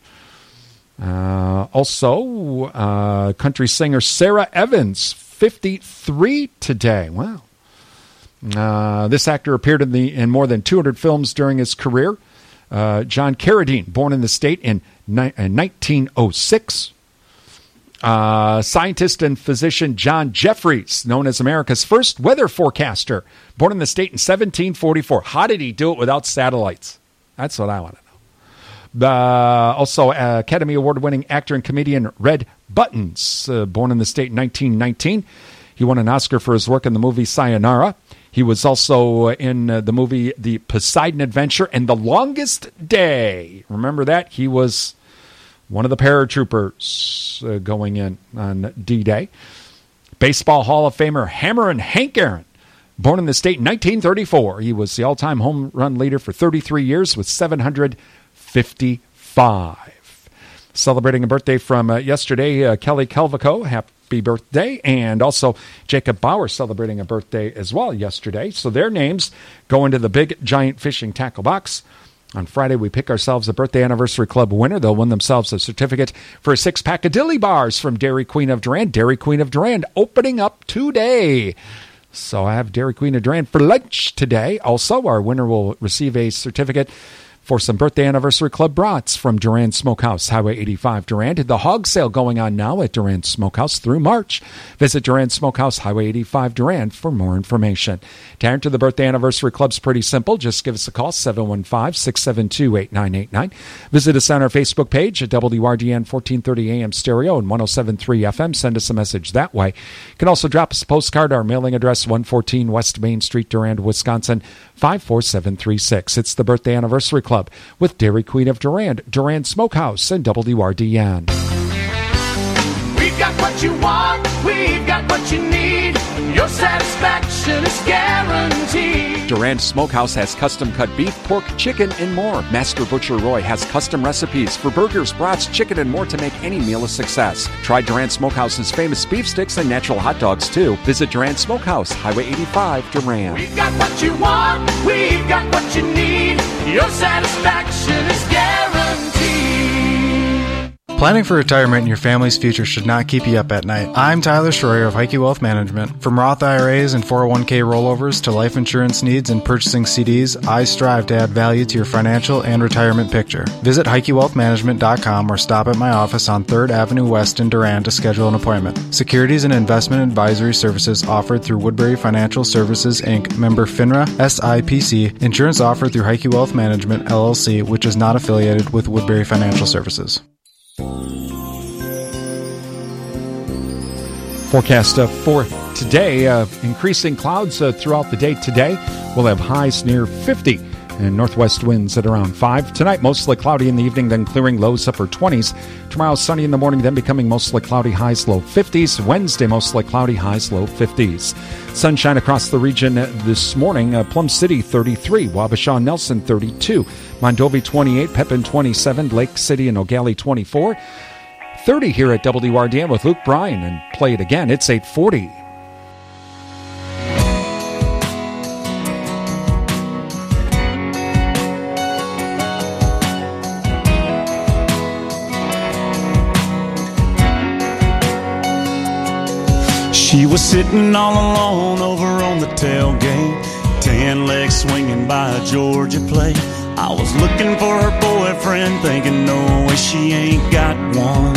Country singer Sarah Evans, 53 today. Wow. This actor appeared in more than 200 films during his career. John Carradine, born in the state in 1906. Scientist and physician John Jeffries, known as America's first weather forecaster, born in the state in 1744. How did he do it without satellites? That's what I want to know. Academy Award-winning actor and comedian Red Buttons, born in the state in 1919. He won an Oscar for his work in the movie Sayonara. He was also in the movie The Poseidon Adventure and The Longest Day. Remember that? He was one of the paratroopers going in on D-Day. Baseball Hall of Famer Hammerin' Hank Aaron, born in the state in 1934. He was the all-time home run leader for 33 years with 755. Celebrating a birthday from yesterday, Kelly Kelvico, happy birthday. And also Jacob Bauer celebrating a birthday as well yesterday. So their names go into the big giant fishing tackle box. On Friday, we pick ourselves a Birthday Anniversary Club winner. They'll win themselves a certificate for a 6-pack of Dilly Bars from Dairy Queen of Durand. Dairy Queen of Durand opening up today. So I have Dairy Queen of Durand for lunch today. Also, our winner will receive a certificate for some Birthday Anniversary Club brats from Durand Smokehouse, Highway 85 Durand. The hog sale going on now at Durand Smokehouse through March. Visit Durand Smokehouse, Highway 85 Durand for more information. To enter the Birthday Anniversary Club's pretty simple. Just give us a call, 715-672-8989. Visit us on our Facebook page at WRDN 1430 AM Stereo and 107.3 FM. Send us a message that way. You can also drop us a postcard. Our mailing address, 114 West Main Street, Durand, Wisconsin, 54736. It's the Birthday Anniversary Club with Dairy Queen of Durand, Durand Smokehouse, and WRDN.
We've got what you want, we've got what you need. Your satisfaction is guaranteed.
Durand Smokehouse has custom-cut beef, pork, chicken, and more. Master Butcher Roy has custom recipes for burgers, brats, chicken, and more to make any meal a success. Try Durand Smokehouse's famous beef sticks and natural hot dogs, too. Visit Durand Smokehouse, Highway 85, Durand.
We've got what you want, we've got what you need. Your satisfaction is guaranteed.
Planning for retirement and your family's future should not keep you up at night. I'm Tyler Schroyer of Heike Wealth Management. From Roth IRAs and 401k rollovers to life insurance needs and purchasing CDs, I strive to add value to your financial and retirement picture. Visit HeikeWealthManagement.com or stop at my office on 3rd Avenue West in Durand to schedule an appointment. Securities and investment advisory services offered through Woodbury Financial Services, Inc., member FINRA, SIPC. Insurance offered through Heike Wealth Management, LLC, which is not affiliated with Woodbury Financial Services.
Forecast for today, increasing clouds throughout the day today. We'll have highs near 50 and northwest winds at around 5. Tonight, mostly cloudy in the evening, then clearing, lows upper 20s. Tomorrow, sunny in the morning, then becoming mostly cloudy, highs low 50s. Wednesday, mostly cloudy, highs low 50s. Sunshine across the region this morning. Plum City, 33. Wabasha Nelson, 32. Mondovi, 28. Pepin, 27. Lake City and Nogales, 24. 30 here at WRDN with Luke Bryan, and play it again. It's 8:40.
She was sitting all alone over on the tailgate, 10 legs swinging by a Georgia plate. I was looking for her boyfriend, thinking no way she ain't got one.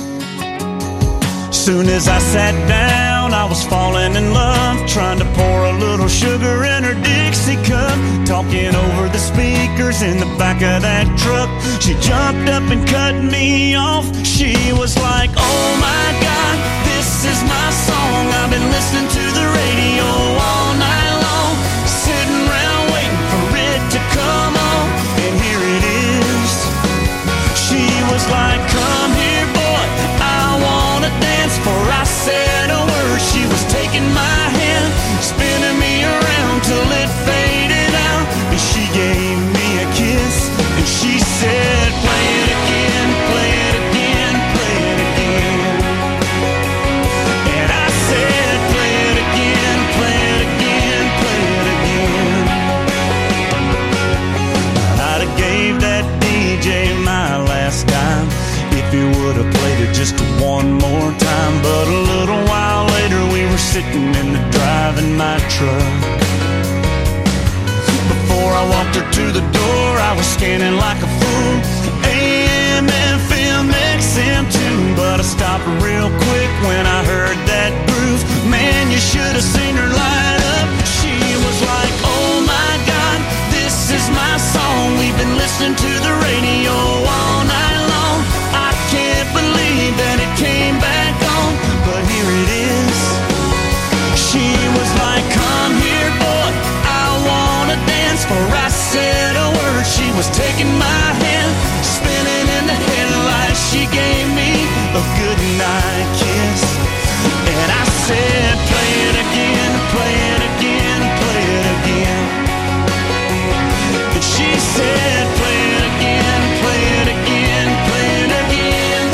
Soon as I sat down, I was falling in love, trying to pour a little sugar in her Dixie cup, talking over the speaker stickers in the back of that truck. She jumped up and cut me off. She was like, oh my God, this is my song. I've been listening to the radio all night long, sitting around waiting for it to come on, and here it is. She was like, come here boy, I wanna dance. For I said a word, she was taking my hand, spinning me around till it faded out, and she gave me a kiss, and she said, play it again, play it again, play it again. And I said, play it again, play it again, play it again. I'd have gave that DJ my last dime if he would have played it just one more time. But a little while later we were sitting in the driving my truck. Before I walked her to the door, I was scanning like a fool, AM, FM, XM too. But I stopped real quick when I heard that groove. Man, you should have seen her light up. She was like, oh my God, this is my song. We've been listening to the radio all night long. I can't believe that it came back on, but here it is. She was like, come here boy, I wanna dance. For I said a word, she was taking my hand, spinning in the headlights. She gave me a good night kiss, and I said, play it again, play it again, play it again. And she said, play it again, play it again, play it again.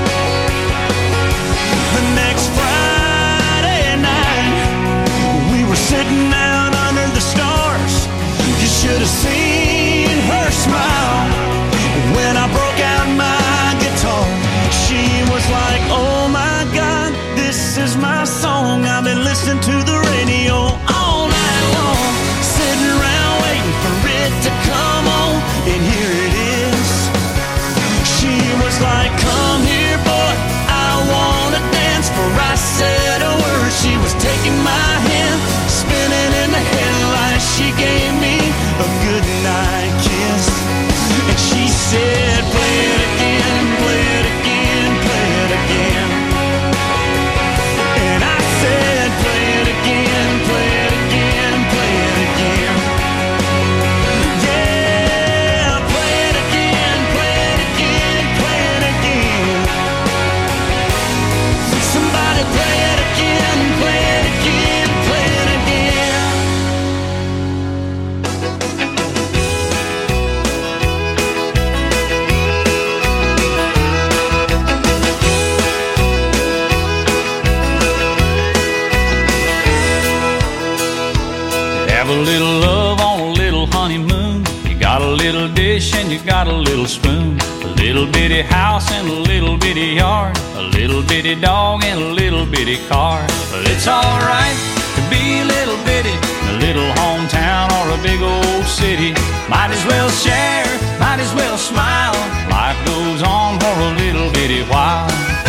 The next Friday night, we were sitting out under the stars. You should have seen her smile when I broke out my guitar. She was like, oh my God, this is my song. I've been listening to the radio all night long, sitting around waiting for it to come on, and here it is. She was like, come here boy, I wanna dance. For I said a word, she was taking my hand, spinning in the headlights. She gave me a good night kiss, and she said, play it again, play it again, play it again. And I said, play it again, play it again, play it again. Yeah, play it again, play it again, play it again. Somebody play it again, play it again, play it again.
Have a little love on a little honeymoon. You got a little dish and you got a little spoon, a little bitty house and a little bitty yard, a little bitty dog and a little bitty car. But it's alright to be a little bitty in a little hometown or a big old city. Might as well share, might as well smile. Life goes on for a little bitty while.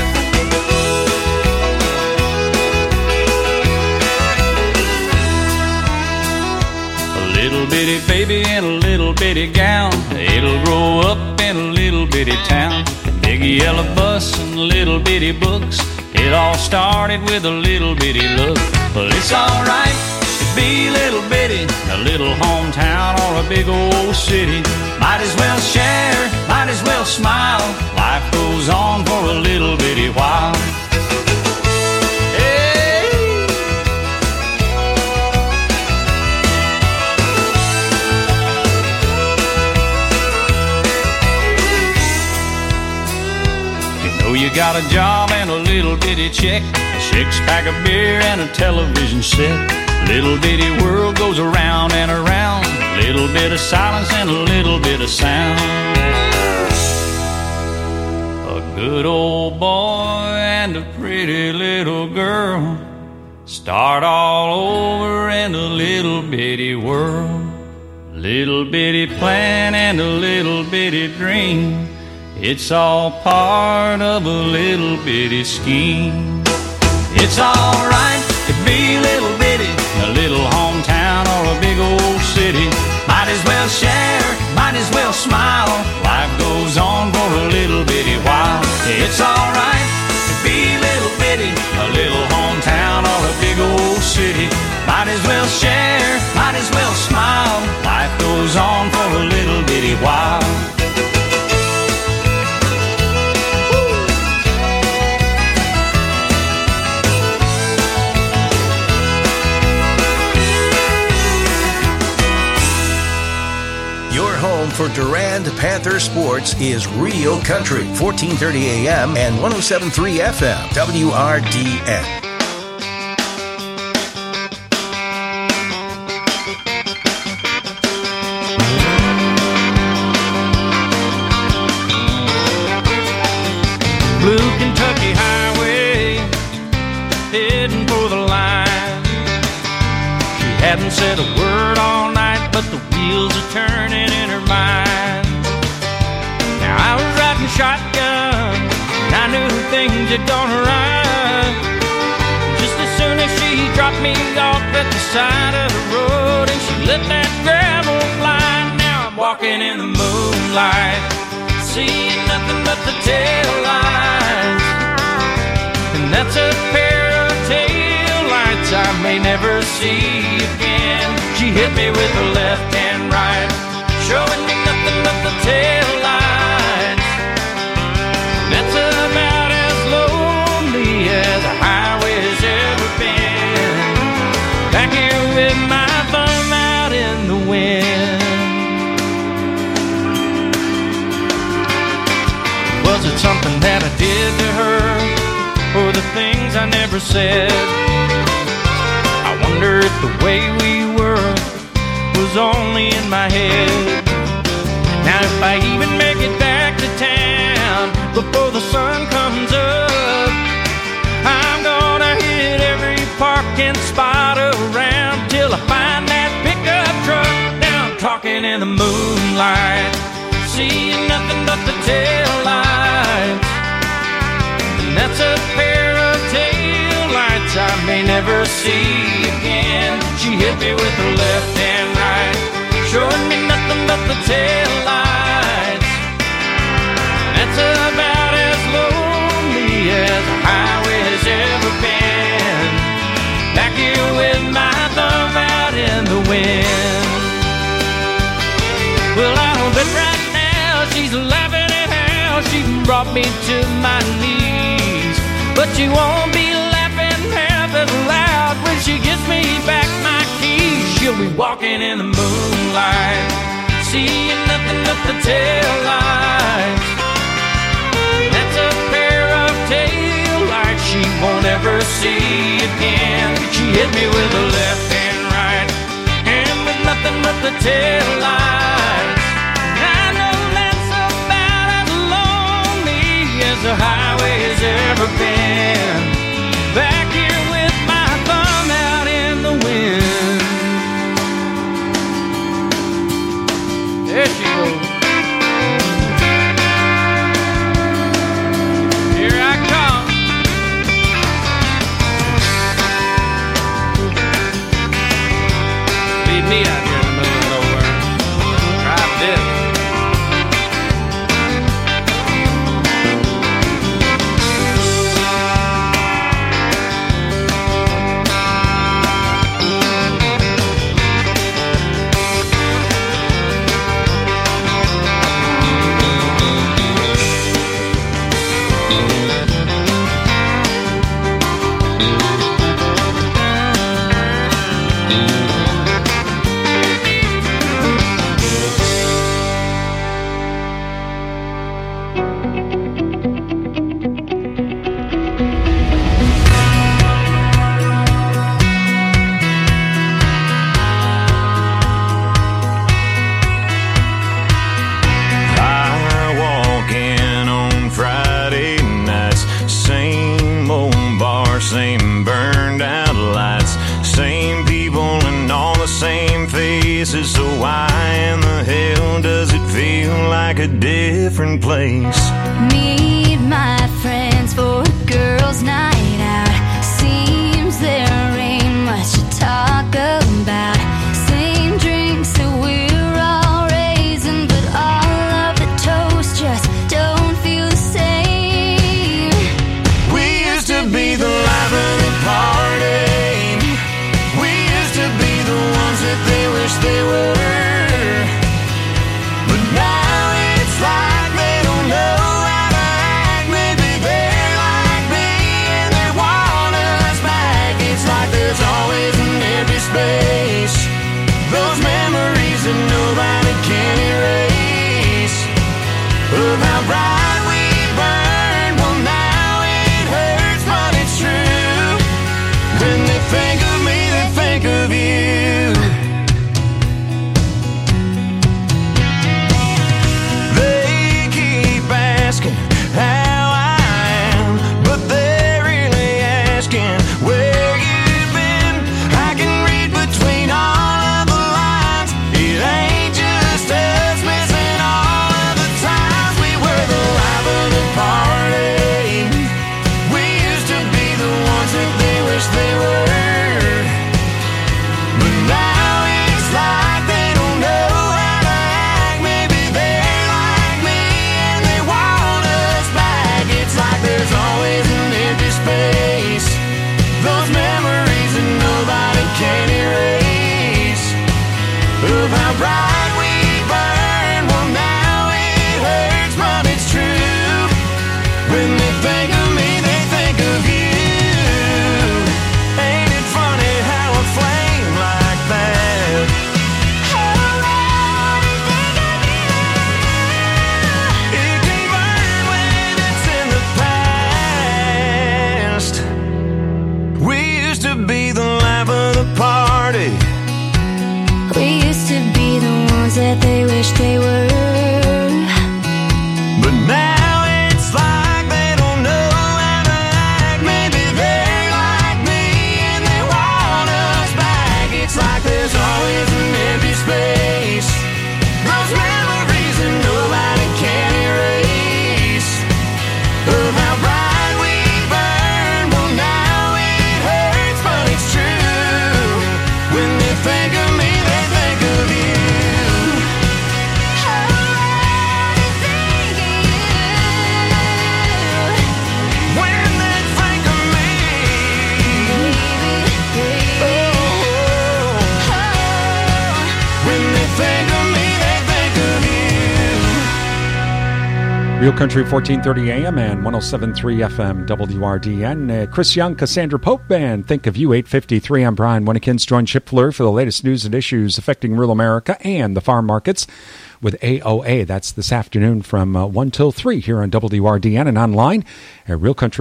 Little bitty baby in a little bitty gown, it'll grow up in a little bitty town. Big yellow bus and little bitty books, it all started with a little bitty look. Well, it's alright to be a little bitty in a little hometown or a big old city. Might as well share, might as well smile. Life goes on for a little bitty while. You got a job and a little bitty check, a six-pack of beer and a television set. Little bitty world goes around and around, little bit of silence and a little bit of sound. A good old boy and a pretty little girl start all over in a little bitty world. Little bitty plan and a little bitty dream, it's all part of a little bitty scheme. It's alright to be a little bitty in a little hometown or a big old city. Might as well share, might might as well smile. Life goes on for a little bitty while. It's alright to be little bitty, a little hometown or a big old city. Might as well share, might as well smile. Life goes on for a little bitty while.
Your home for Durand Panther sports is Rio Country, 1430 AM and 107.3 FM, WRDN.
Blue Kentucky Highway, heading for the line. She hadn't said a word all night, but the wheels are turning in her mind. Now I was riding shotgun, and I knew things had gone right. Just as soon as she dropped me off at the side of the road, and she let that gravel fly. Now I'm walking in the moonlight, seeing nothing but the tail lights. And that's a pair of tail lights I may never see again. She hit me with her left and right, showing me nothing but the tail lights. And that's about as lonely as a highway has ever been. Back here with my thumb out in the wind. Was it something that I did to her, or the things I never said? I wonder if the way we were was only in my head. Now if I even make it back to town before the sun comes up, I'm gonna hit every parking spot around till I find that pickup truck. Now I'm talking in the moonlight, seeing nothing but the tail lights. And that's a pair of tail lights I may never see again. She hit me with her left and right, showing me nothing but the tail lights. That's about as lonely as a highway has ever been. Back here with my thumb out in the wind. Well, I don't bet right now she's laughing at how she brought me to my knees. But she won't be laughing half as loud when she gives me back my keys. She'll be walking in the moonlight, seeing nothing but the tail lights. That's a pair of tail lights she won't ever see again. She hit me with her left and right, and with nothing but the tail lights. I know that's about as lonely as the highway has ever been. Back here with my thumb out in the wind. There she goes. Here I come. Leave me out here in the middle of nowhere. Drive this.
Same burned out lights, same people and all the same faces. So why in the hell does it feel like a different place?
Meet my friends for a girls' night out. Seems there ain't much to talk about. Same drinks that we're all raising, but
Real Country 1430 AM and 107.3 FM WRDN. Chris Young, Cassandra Pope Band. Think of You, 8:53. I'm Brian Winnekins. Join Chip Fleur for the latest news and issues affecting rural America and the farm markets with AOA. That's this afternoon from 1 till 3 here on WRDN and online at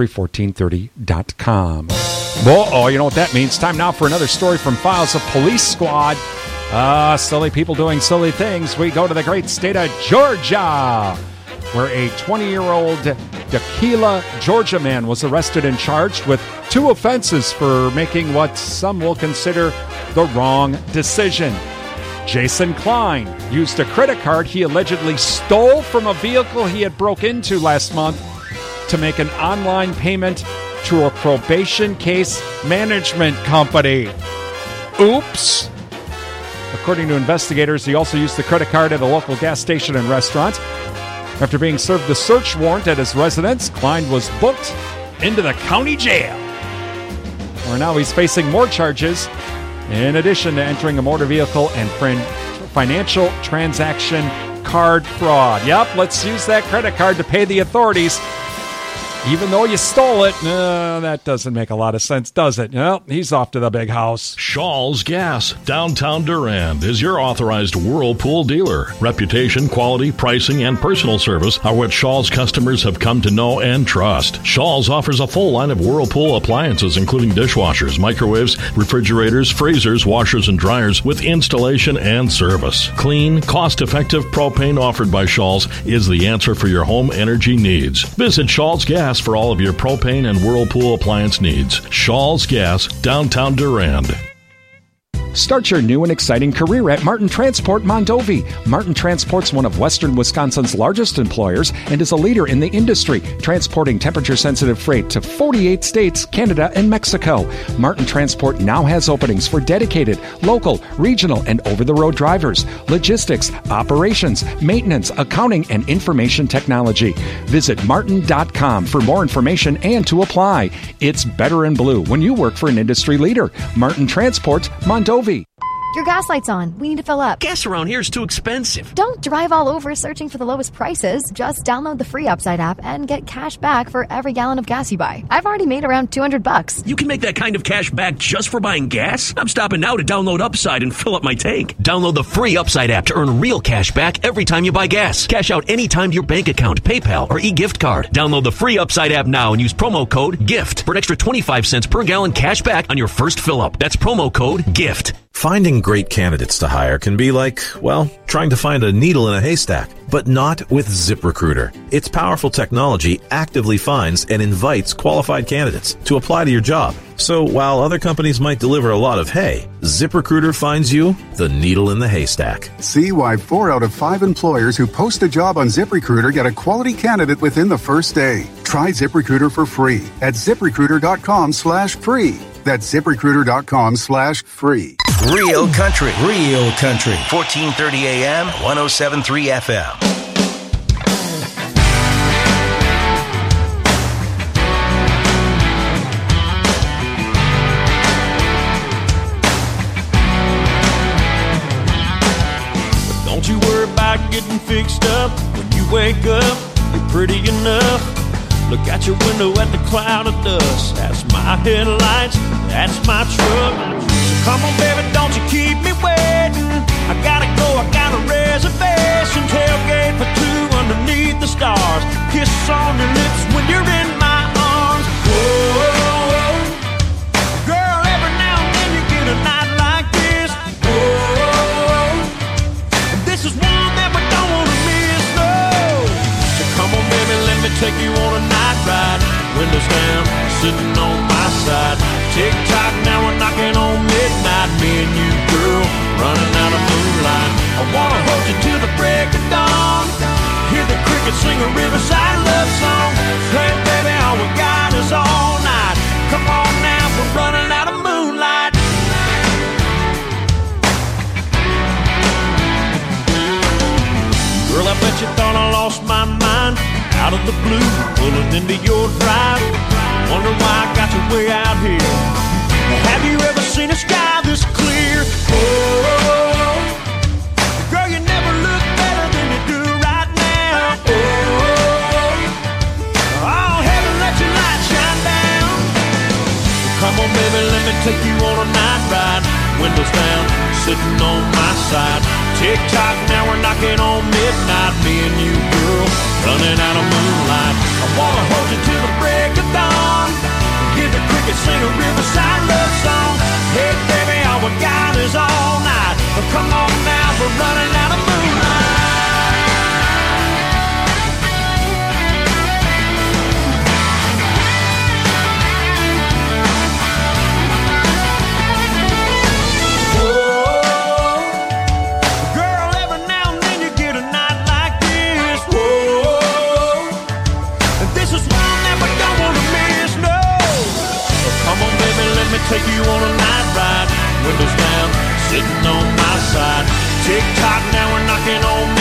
realcountry1430.com. Oh, you know what that means. Time now for another story from Files of Police Squad. Silly people doing silly things. We go to the great state of Georgia, where a 20-year-old Decatur, Georgia man was arrested and charged with 2 offenses for making what some will consider the wrong decision. Jason Klein used a credit card he allegedly stole from a vehicle he had broke into last month to make an online payment to a probation case management company. Oops. According to investigators, he also used the credit card at a local gas station and restaurant. After being served the search warrant at his residence, Klein was booked into the county jail, where now he's facing more charges in addition to entering a motor vehicle and financial transaction card fraud. Yep, let's use that credit card to pay the authorities. Even though you stole it, that doesn't make a lot of sense, does it? Well, he's off to the big house.
Shaw's Gas, downtown Durand, is your authorized Whirlpool dealer. Reputation, quality, pricing, and personal service are what Shaw's customers have come to know and trust. Shaw's offers a full line of Whirlpool appliances, including dishwashers, microwaves, refrigerators, freezers, washers, and dryers with installation and service. Clean, cost-effective propane offered by Shaw's is the answer for your home energy needs. Visit Shaw's Gas for all of your propane and Whirlpool appliance needs. Shaw's Gas, downtown Durand.
Start your new and exciting career at Martin Transport Mondovi. Martin Transport's one of Western Wisconsin's largest employers and is a leader in the industry, transporting temperature-sensitive freight to 48 states, Canada, and Mexico. Martin Transport now has openings for dedicated, local, regional, and over-the-road drivers, logistics, operations, maintenance, accounting, and information technology. Visit martin.com for more information and to apply. It's better in blue when you work for an industry leader. Martin Transport Mondovi.
Your gas light's on. We need to fill up.
Gas around here is too expensive.
Don't drive all over searching for the lowest prices. Just download the free Upside app and get cash back for every gallon of gas you buy. I've already made around $200.
You can make that kind of cash back just for buying gas? I'm stopping now to download Upside and fill up my tank. Download the free Upside app to earn real cash back every time you buy gas. Cash out anytime to your bank account, PayPal, or e-gift card. Download the free Upside app now and use promo code GIFT for an extra 25 cents per gallon cash back on your first fill up. That's promo code GIFT.
Finding great candidates to hire can be like, well, trying to find a needle in a haystack, but not with ZipRecruiter. Its powerful technology actively finds and invites qualified candidates to apply to your job. So while other companies might deliver a lot of hay, ZipRecruiter finds you the needle in the haystack.
See why 4 out of 5 employers who post a job on ZipRecruiter get a quality candidate within the first day. Try ZipRecruiter for free at ZipRecruiter.com/free. That's ZipRecruiter.com/free.
Real Country. 1430 AM, 107.3 FM.
Don't you worry about getting fixed up. When you wake up, you're pretty enough. Look out your window at the cloud of dust. That's my headlights, that's my truck. So come on, baby, don't you keep me waiting. I gotta go, I got a reservation. Tailgate for 2 underneath the stars. Kiss on your lips when you're in my arms. Whoa, girl, every now and then you get a night like this. Whoa, and this is one that we don't want to miss, no. So come on, baby, let me take you on a night ride. Windows down, sitting on my side. Tick-tock, now we're knocking on midnight. Me and you, girl, running out of moonlight. I wanna hold you till the break of dawn. Hear the crickets sing a riverside love song. Hey, baby, all we got is all night. Come on now, we're running out of moonlight. Girl, I bet you thought I lost my mind. Out of the blue, pulling into your drive. Wonder why I got you way out here. Have you ever seen a sky this clear? Oh, girl, you never look better than you do right now. Oh,
take you on a night ride. Windows down, sitting on my side. Tick-tock, now we're knocking on midnight. Me and you, girl, running out of moonlight. I wanna hold you till the break of dawn. Hear the crickets sing a riverside love song. Hey, baby, all we got is all night. Come on now, we're running out of moonlight. Take you on a night ride, windows down, sitting on my side. Tick-tock, now we're knocking on